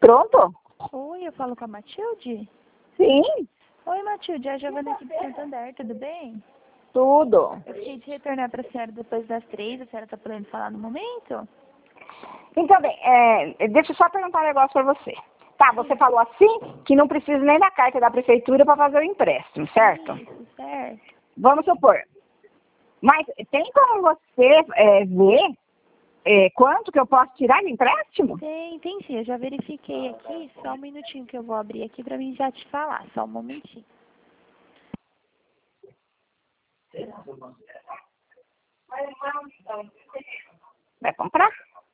Pronto? Oi, eu falo com a Matilde? Sim, Oi, Matilde, é a Giovana aqui de Santander, tudo bem? tudo. Eu fiquei de retornar para a senhora depois das 3, a senhora está podendo falar no momento? Então, bem, deixa eu só perguntar um negócio para você. Tá, você falou assim que não precisa nem da carta da prefeitura para fazer o empréstimo, certo? Isso, certo. Vamos supor. Mas tem como você ver quanto que eu posso tirar de empréstimo? Tem sim, eu já verifiquei aqui, só um minutinho que eu vou abrir aqui para mim já te falar, só um momentinho. Vai comprar?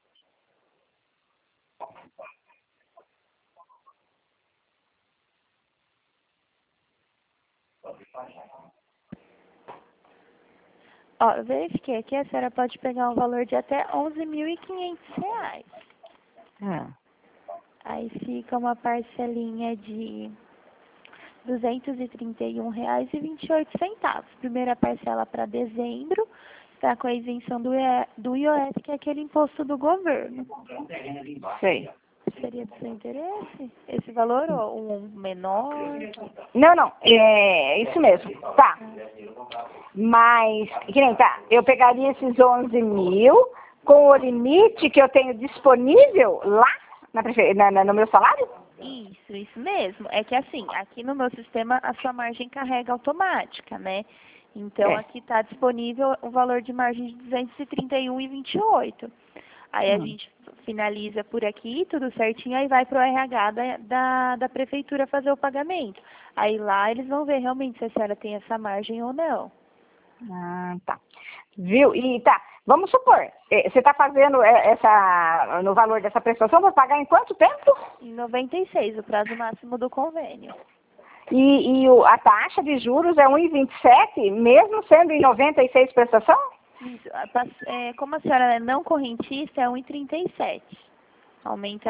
Ó, eu verifiquei aqui, a senhora pode pegar um valor de até R$ 11.500. Aí fica uma parcelinha de R$ 231,28. Primeira parcela para dezembro, está com a isenção do IOF, que é aquele imposto do governo. Sei. Seria do seu interesse esse valor ou um menor? Não, é isso mesmo. Tá. Mas, que nem tá, eu pegaria esses 11 mil com o limite que eu tenho disponível lá no meu salário? Isso mesmo. É que assim, aqui no meu sistema a sua margem carrega automática, né? Então aqui está disponível o valor de margem de 231,28. Aí a gente finaliza por aqui, tudo certinho, aí vai para o RH da prefeitura fazer o pagamento. Aí lá eles vão ver realmente se a senhora tem essa margem ou não. Ah, tá. Viu? E tá, vamos supor, você está fazendo no valor dessa prestação, vou pagar em quanto tempo? Em 96, o prazo máximo do convênio. A taxa de juros é 1,27, mesmo sendo em 96 prestação? Isso. Como a senhora é não correntista, é 1,37. Aumenta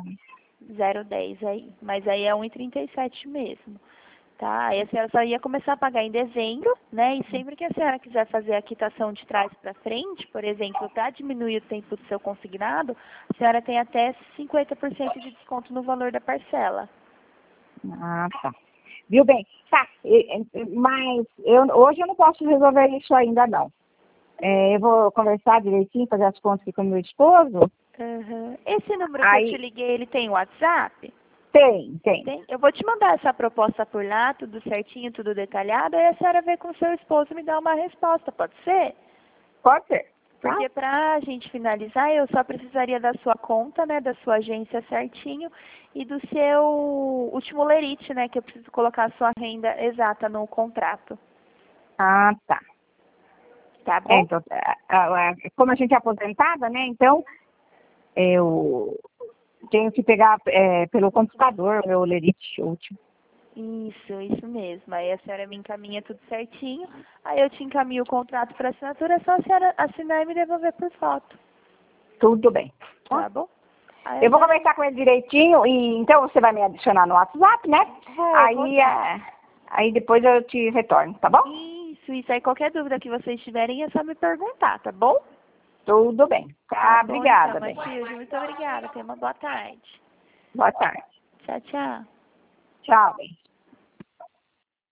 0,10 aí. Mas aí é 1,37 mesmo. Tá? Aí a senhora só ia começar a pagar em dezembro, né? E sempre que a senhora quiser fazer a quitação de trás para frente, por exemplo, para diminuir o tempo do seu consignado, a senhora tem até 50% de desconto no valor da parcela. Ah, tá. Viu bem? Tá, mas hoje eu não posso resolver isso ainda não. Eu vou conversar direitinho, fazer as contas aqui com o meu esposo. Uhum. Esse número que eu te liguei, ele tem WhatsApp? Tem. Eu vou te mandar essa proposta por lá, tudo certinho, tudo detalhado, aí a senhora vê com o seu esposo e me dá uma resposta, pode ser? Pode ser. Tá? Porque para a gente finalizar, eu só precisaria da sua conta, né, da sua agência certinho e do seu último lerite, né, que eu preciso colocar a sua renda exata no contrato. Ah, tá. Tá bom? Então, como a gente é aposentada, né, então eu tenho que pegar pelo computador o meu lerite último. Isso mesmo. Aí a senhora me encaminha tudo certinho, aí eu te encaminho o contrato para assinatura, é só a senhora assinar e me devolver por foto. Tudo bem. Tá bom? Aí Eu vou conversar com ele direitinho e então você vai me adicionar no WhatsApp, né? Vou. Aí depois eu te retorno, tá bom? Isso. Aí qualquer dúvida que vocês tiverem é só me perguntar, tá bom? Tudo bem. Tá, bom, obrigada, então, Matilde, muito obrigada. Tenha uma boa tarde. Boa tarde. Tchau. Tchau, bem.